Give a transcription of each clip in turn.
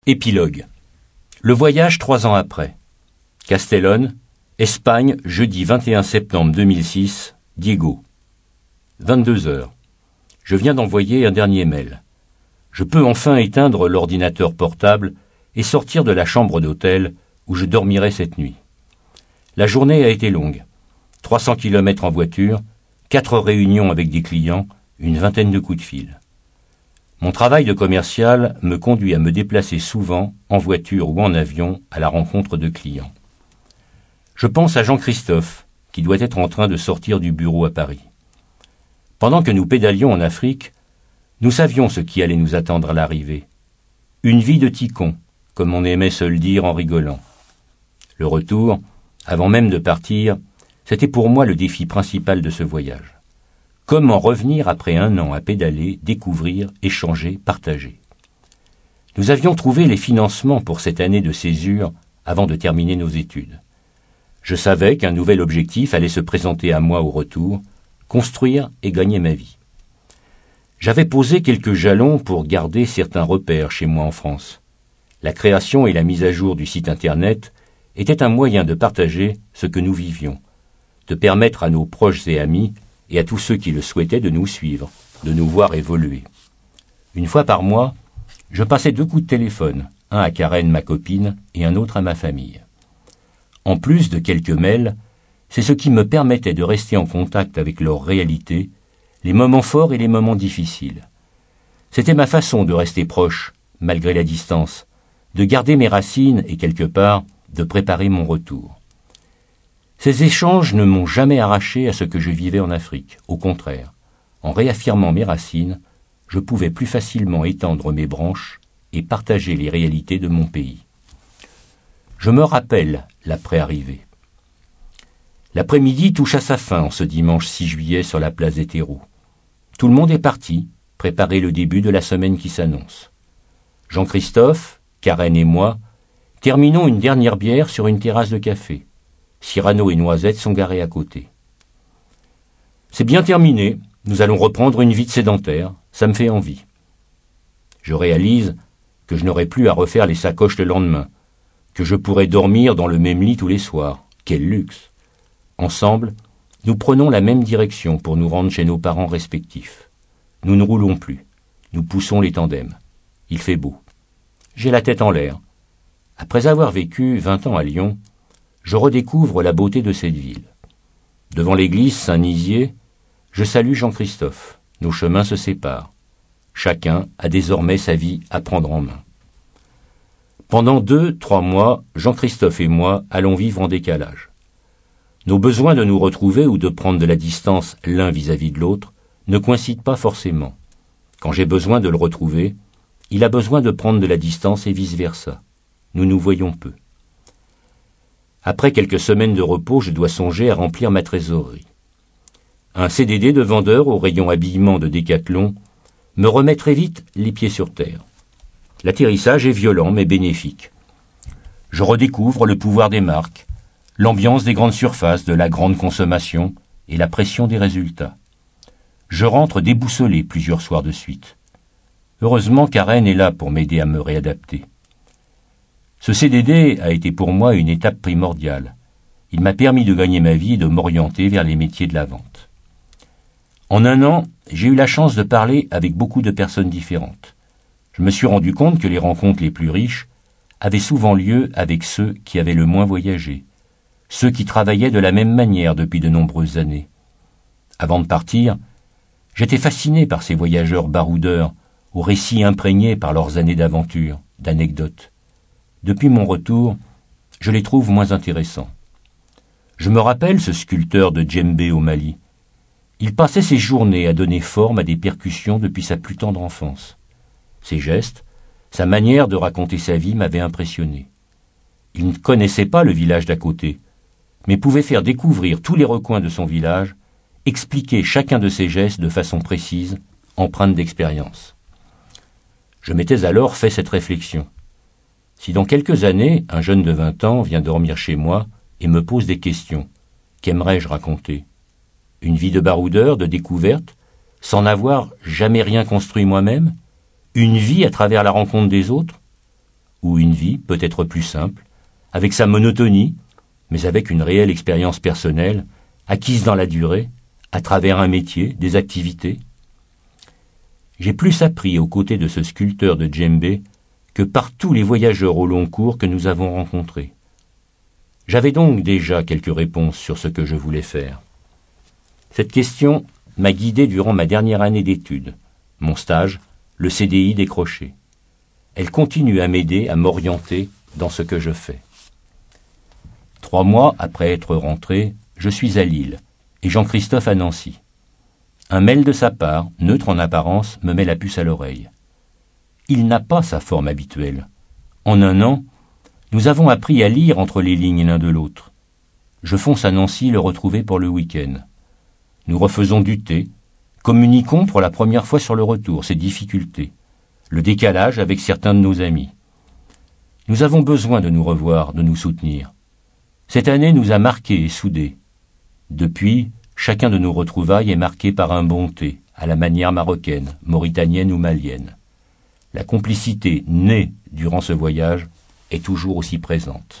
Épilogue. Le voyage 3 ans après. Castellón, Espagne, jeudi 21 septembre 2006, Diego. 22 heures. Je viens d'envoyer un dernier mail. Je peux enfin éteindre l'ordinateur portable et sortir de la chambre d'hôtel où je dormirai cette nuit. La journée a été longue. 300 km en voiture, 4 réunions avec des clients, une vingtaine de coups de fil. Mon travail de commercial me conduit à me déplacer souvent, en voiture ou en avion, à la rencontre de clients. Je pense à Jean-Christophe, qui doit être en train de sortir du bureau à Paris. Pendant que nous pédalions en Afrique, nous savions ce qui allait nous attendre à l'arrivée. Une vie de ticon, comme on aimait se le dire en rigolant. Le retour, avant même de partir, c'était pour moi le défi principal de ce voyage. Comment revenir après 1 an à pédaler, découvrir, échanger, partager. Nous avions trouvé les financements pour cette année de césure avant de terminer nos études. Je savais qu'un nouvel objectif allait se présenter à moi au retour, construire et gagner ma vie. J'avais posé quelques jalons pour garder certains repères chez moi en France. La création et la mise à jour du site Internet étaient un moyen de partager ce que nous vivions, de permettre à nos proches et amis et à tous ceux qui le souhaitaient de nous suivre, de nous voir évoluer. Une fois par mois, je passais 2 coups de téléphone, un à Karen, ma copine, et un autre à ma famille. En plus de quelques mails, c'est ce qui me permettait de rester en contact avec leur réalité, les moments forts et les moments difficiles. C'était ma façon de rester proche, malgré la distance, de garder mes racines et quelque part, de préparer mon retour. Ces échanges ne m'ont jamais arraché à ce que je vivais en Afrique. Au contraire, en réaffirmant mes racines, je pouvais plus facilement étendre mes branches et partager les réalités de mon pays. Je me rappelle l'après-arrivée. L'après-midi touche à sa fin en ce dimanche 6 juillet sur la place des Terreaux. Tout le monde est parti, préparer le début de la semaine qui s'annonce. Jean-Christophe, Karen et moi terminons une dernière bière sur une terrasse de café. Cyrano et Noisette sont garés à côté. C'est bien terminé, nous allons reprendre une vie de sédentaire, ça me fait envie. Je réalise que je n'aurai plus à refaire les sacoches le lendemain, que je pourrai dormir dans le même lit tous les soirs. Quel luxe! Ensemble, nous prenons la même direction pour nous rendre chez nos parents respectifs. Nous ne roulons plus, nous poussons les tandems. Il fait beau. J'ai la tête en l'air. Après avoir vécu 20 ans à Lyon, je redécouvre la beauté de cette ville. Devant l'église Saint-Nizier, je salue Jean-Christophe. Nos chemins se séparent. Chacun a désormais sa vie à prendre en main. Pendant 2-3 mois, Jean-Christophe et moi allons vivre en décalage. Nos besoins de nous retrouver ou de prendre de la distance l'un vis-à-vis de l'autre ne coïncident pas forcément. Quand j'ai besoin de le retrouver, il a besoin de prendre de la distance et vice-versa. Nous nous voyons peu. Après quelques semaines de repos, je dois songer à remplir ma trésorerie. Un CDD de vendeur au rayon habillement de Décathlon me remet très vite les pieds sur terre. L'atterrissage est violent mais bénéfique. Je redécouvre le pouvoir des marques, l'ambiance des grandes surfaces, de la grande consommation et la pression des résultats. Je rentre déboussolé plusieurs soirs de suite. Heureusement, Karen est là pour m'aider à me réadapter. Ce CDD a été pour moi une étape primordiale. Il m'a permis de gagner ma vie et de m'orienter vers les métiers de la vente. En 1 an, j'ai eu la chance de parler avec beaucoup de personnes différentes. Je me suis rendu compte que les rencontres les plus riches avaient souvent lieu avec ceux qui avaient le moins voyagé, ceux qui travaillaient de la même manière depuis de nombreuses années. Avant de partir, j'étais fasciné par ces voyageurs baroudeurs, aux récits imprégnés par leurs années d'aventure, d'anecdotes. Depuis mon retour, je les trouve moins intéressants. Je me rappelle ce sculpteur de djembé au Mali. Il passait ses journées à donner forme à des percussions depuis sa plus tendre enfance. Ses gestes, sa manière de raconter sa vie m'avaient impressionné. Il ne connaissait pas le village d'à côté, mais pouvait faire découvrir tous les recoins de son village, expliquer chacun de ses gestes de façon précise, empreinte d'expérience. Je m'étais alors fait cette réflexion. Si dans quelques années, un jeune de 20 ans vient dormir chez moi et me pose des questions, qu'aimerais-je raconter? Une vie de baroudeur, de découverte, sans n'avoir jamais rien construit moi-même? Une vie à travers la rencontre des autres? où une vie peut être plus simple, avec sa monotonie, mais avec une réelle expérience personnelle, acquise dans la durée, à travers un métier, des activités. J'ai plus appris aux côtés de ce sculpteur de djembé que par tous les voyageurs au long cours que nous avons rencontrés. J'avais donc déjà quelques réponses sur ce que je voulais faire. Cette question m'a guidé durant ma dernière année d'études, mon stage, le CDI décroché. Elle continue à m'aider à m'orienter dans ce que je fais. 3 mois après être rentré, je suis à Lille et Jean-Christophe à Nancy. Un mail de sa part, neutre en apparence, me met la puce à l'oreille. Il n'a pas sa forme habituelle. En 1 an, nous avons appris à lire entre les lignes l'un de l'autre. Je fonce à Nancy le retrouver pour le week-end. Nous refaisons du thé, communiquons pour la première fois sur le retour, ses difficultés, le décalage avec certains de nos amis. Nous avons besoin de nous revoir, de nous soutenir. Cette année nous a marqués et soudés. Depuis, chacun de nos retrouvailles est marqué par un bon thé, à la manière marocaine, mauritanienne ou malienne. La complicité née durant ce voyage est toujours aussi présente.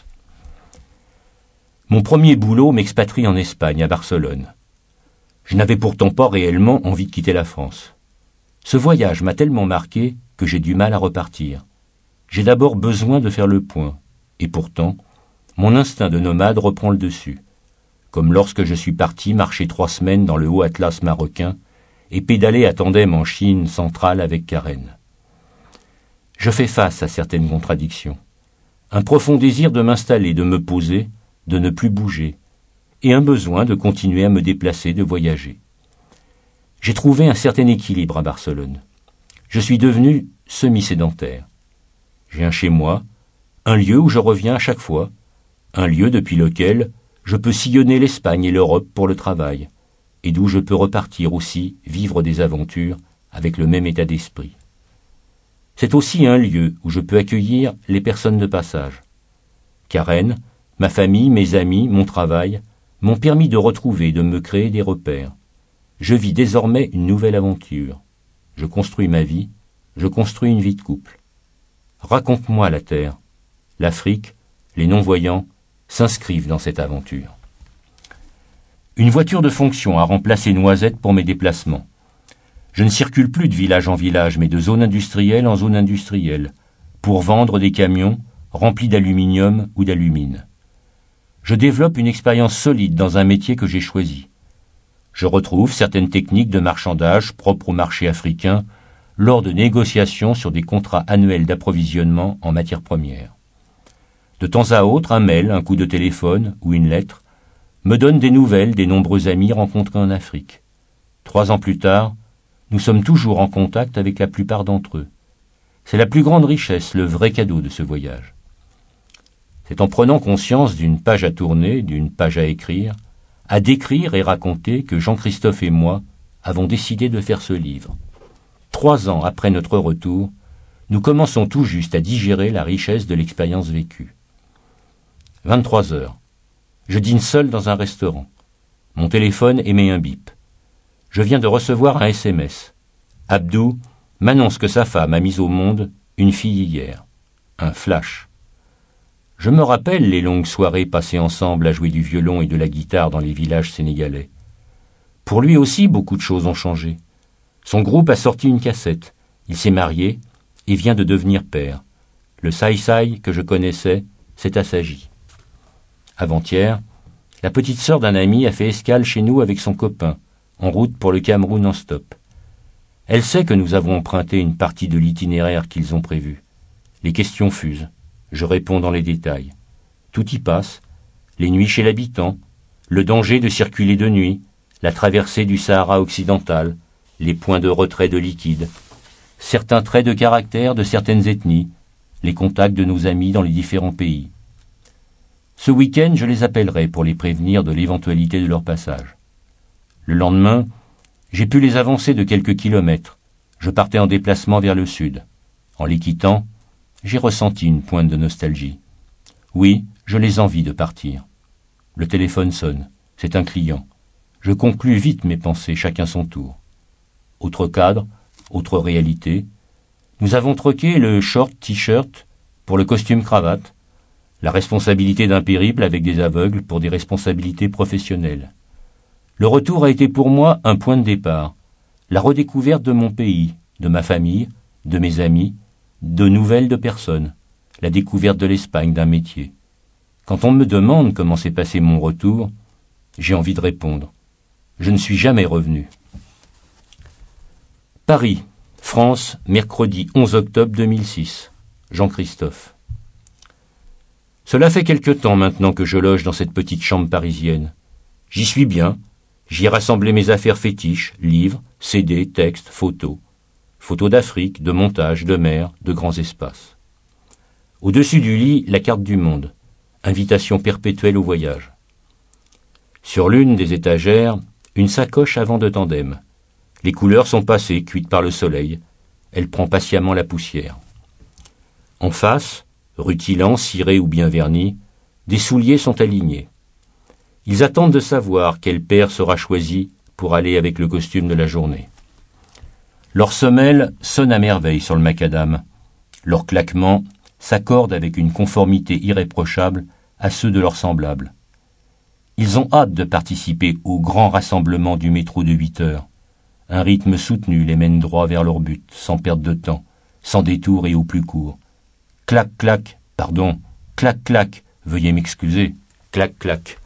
Mon premier boulot m'expatrie en Espagne, à Barcelone. Je n'avais pourtant pas réellement envie de quitter la France. Ce voyage m'a tellement marqué que j'ai du mal à repartir. J'ai d'abord besoin de faire le point, et pourtant, mon instinct de nomade reprend le dessus, comme lorsque je suis parti marcher 3 semaines dans le haut Atlas marocain et pédaler à tandem en Chine centrale avec Karen. Je fais face à certaines contradictions. Un profond désir de m'installer, de me poser, de ne plus bouger, et un besoin de continuer à me déplacer, de voyager. J'ai trouvé un certain équilibre à Barcelone. Je suis devenu semi-sédentaire. J'ai un chez-moi, un lieu où je reviens à chaque fois, un lieu depuis lequel je peux sillonner l'Espagne et l'Europe pour le travail, et d'où je peux repartir aussi vivre des aventures avec le même état d'esprit. C'est aussi un lieu où je peux accueillir les personnes de passage. Karen, ma famille, mes amis, mon travail m'ont permis de retrouver et de me créer des repères. Je vis désormais une nouvelle aventure. Je construis ma vie, je construis une vie de couple. Raconte-moi la Terre. L'Afrique, les non-voyants, s'inscrivent dans cette aventure. Une voiture de fonction a remplacé Noisette pour mes déplacements. Je ne circule plus de village en village, mais de zone industrielle en zone industrielle, pour vendre des camions remplis d'aluminium ou d'alumine. Je développe une expérience solide dans un métier que j'ai choisi. Je retrouve certaines techniques de marchandage propres au marché africain lors de négociations sur des contrats annuels d'approvisionnement en matières premières. De temps à autre, un mail, un coup de téléphone ou une lettre me donne des nouvelles des nombreux amis rencontrés en Afrique. 3 ans plus tard, nous sommes toujours en contact avec la plupart d'entre eux. C'est la plus grande richesse, le vrai cadeau de ce voyage. C'est en prenant conscience d'une page à tourner, d'une page à écrire, à décrire et raconter que Jean-Christophe et moi avons décidé de faire ce livre. 3 ans après notre retour, nous commençons tout juste à digérer la richesse de l'expérience vécue. 23 heures. Je dîne seul dans un restaurant. Mon téléphone émet un bip. Je viens de recevoir un SMS. Abdou m'annonce que sa femme a mis au monde une fille hier. Un flash. Je me rappelle les longues soirées passées ensemble à jouer du violon et de la guitare dans les villages sénégalais. Pour lui aussi, beaucoup de choses ont changé. Son groupe a sorti une cassette. Il s'est marié et vient de devenir père. Le Saï-Saï que je connaissais s'est assagi. Avant-hier, la petite sœur d'un ami a fait escale chez nous avec son copain, en route pour le Cameroun en stop. Elle sait que nous avons emprunté une partie de l'itinéraire qu'ils ont prévu. Les questions fusent. Je réponds dans les détails. Tout y passe. Les nuits chez l'habitant, le danger de circuler de nuit, la traversée du Sahara occidental, les points de retrait de liquide, certains traits de caractère de certaines ethnies, les contacts de nos amis dans les différents pays. Ce week-end, je les appellerai pour les prévenir de l'éventualité de leur passage. Le lendemain, j'ai pu les avancer de quelques kilomètres. Je partais en déplacement vers le sud. En les quittant, j'ai ressenti une pointe de nostalgie. Oui, je les envie de partir. Le téléphone sonne. C'est un client. Je conclus vite mes pensées, chacun son tour. Autre cadre, autre réalité. Nous avons troqué le short t-shirt pour le costume-cravate, la responsabilité d'un périple avec des aveugles pour des responsabilités professionnelles. Le retour a été pour moi un point de départ, la redécouverte de mon pays, de ma famille, de mes amis, de nouvelles de personnes, la découverte de l'Espagne, d'un métier. Quand on me demande comment s'est passé mon retour, j'ai envie de répondre. Je ne suis jamais revenu. Paris, France, mercredi 11 octobre 2006. Jean-Christophe. Cela fait quelque temps maintenant que je loge dans cette petite chambre parisienne. J'y suis bien. J'y ai rassemblé mes affaires fétiches, livres, CD, textes, photos. Photos d'Afrique, de montages, de mer, de grands espaces. Au-dessus du lit, la carte du monde. Invitation perpétuelle au voyage. Sur l'une des étagères, une sacoche avant de tandem. Les couleurs sont passées, cuites par le soleil. Elle prend patiemment la poussière. En face, rutilants, cirés ou bien vernis, des souliers sont alignés. Ils attendent de savoir quelle paire sera choisie pour aller avec le costume de la journée. Leurs semelles sonnent à merveille sur le macadam. Leurs claquements s'accordent avec une conformité irréprochable à ceux de leurs semblables. Ils ont hâte de participer au grand rassemblement du métro de 8 heures. Un rythme soutenu les mène droit vers leur but, sans perte de temps, sans détour et au plus court. Clac, clac, pardon, clac, clac, veuillez m'excuser, clac, clac.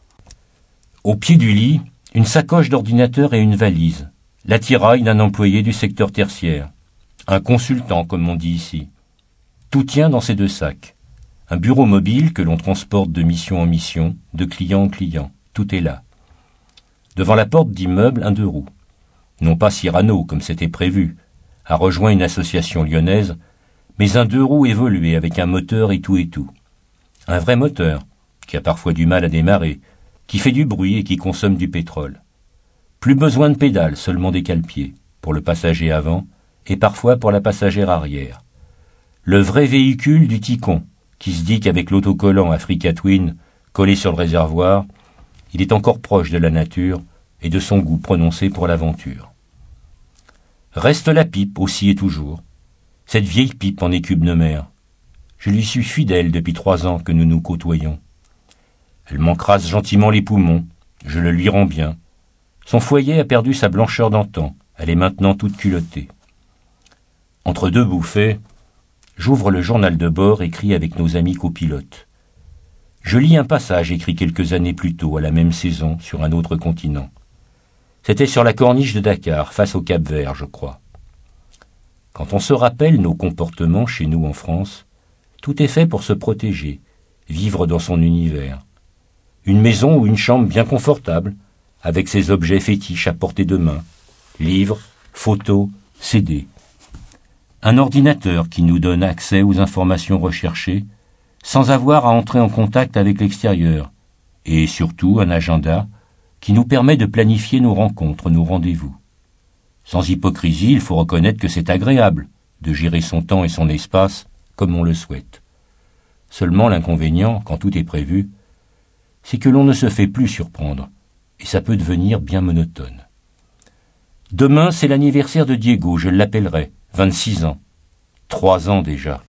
Au pied du lit, une sacoche d'ordinateur et une valise, l'attirail d'un employé du secteur tertiaire, un consultant comme on dit ici. Tout tient dans ces deux sacs. Un bureau mobile que l'on transporte de mission en mission, de client en client, tout est là. Devant la porte d'immeuble, un 2 roues. Non pas Cyrano, comme c'était prévu, a rejoint une association lyonnaise, mais un 2 roues évolué avec un moteur et tout. Un vrai moteur, qui a parfois du mal à démarrer, qui fait du bruit et qui consomme du pétrole. Plus besoin de pédales, seulement des cale-pieds, pour le passager avant et parfois pour la passagère arrière. Le vrai véhicule du Ticon, qui se dit qu'avec l'autocollant Africa Twin collé sur le réservoir, il est encore proche de la nature et de son goût prononcé pour l'aventure. Reste la pipe aussi et toujours, cette vieille pipe en écume de mer. Je lui suis fidèle depuis 3 ans que nous nous côtoyons. Elle m'encrasse gentiment les poumons, je le lui rends bien. Son foyer a perdu sa blancheur d'antan, elle est maintenant toute culottée. Entre 2 bouffées, j'ouvre le journal de bord écrit avec nos amis copilotes. Je lis un passage écrit quelques années plus tôt, à la même saison, sur un autre continent. C'était sur la corniche de Dakar, face au Cap-Vert, je crois. Quand on se rappelle nos comportements chez nous en France, tout est fait pour se protéger, vivre dans son univers. Une maison ou une chambre bien confortable, avec ses objets fétiches à portée de main, livres, photos, CD. Un ordinateur qui nous donne accès aux informations recherchées, sans avoir à entrer en contact avec l'extérieur, et surtout un agenda qui nous permet de planifier nos rencontres, nos rendez-vous. Sans hypocrisie, il faut reconnaître que c'est agréable de gérer son temps et son espace comme on le souhaite. Seulement l'inconvénient, quand tout est prévu, c'est que l'on ne se fait plus surprendre, et ça peut devenir bien monotone. Demain, c'est l'anniversaire de Diego, je l'appellerai, 26 ans. 3 ans déjà.